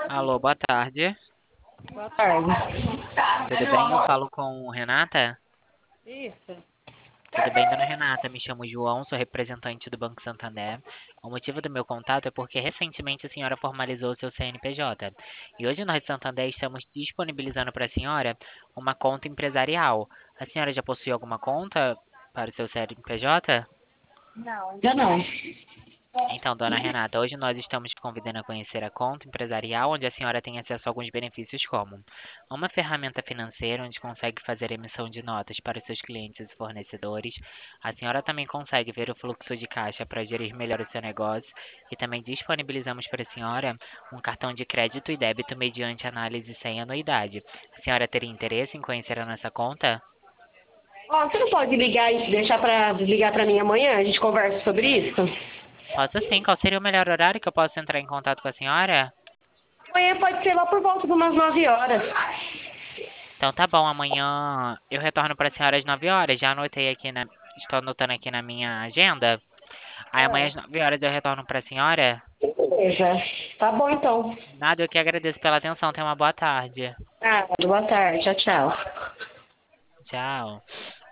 Alô, boa tarde. Boa tarde. Tudo bem? Eu falo com Renata? Isso. Tudo bem, dona Renata? Me chamo João, sou representante do Banco Santander. O motivo do meu contato é porque recentemente a senhora formalizou seu CNPJ. E hoje nós do Santander estamos disponibilizando para a senhora uma conta empresarial. A senhora já possui alguma conta para o seu CNPJ? Ainda não. Então, dona Renata, hoje nós estamos te convidando a conhecer a conta empresarial, onde a senhora tem acesso a alguns benefícios como uma ferramenta financeira onde consegue fazer emissão de notas para os seus clientes e fornecedores. A senhora também consegue ver o fluxo de caixa para gerir melhor o seu negócio e também disponibilizamos para a senhora um cartão de crédito e débito mediante análise sem anuidade. A senhora teria interesse em conhecer a nossa conta? Ó, você não pode ligar e deixar para ligar para mim amanhã? A gente conversa sobre isso? Posso sim. Qual seria o melhor horário que eu posso entrar em contato com a senhora? Amanhã pode ser lá por volta de umas 9 horas. Então tá bom, amanhã eu retorno para a senhora às 9 horas. Já anotei aqui na. Estou anotando aqui na minha agenda. Aí amanhã às Ah, 9 horas eu retorno para a senhora. beleza. Tá bom então. Nada, eu que agradeço pela atenção. Tenha uma boa tarde. Ah, boa tarde. Tchau, tchau. Tchau.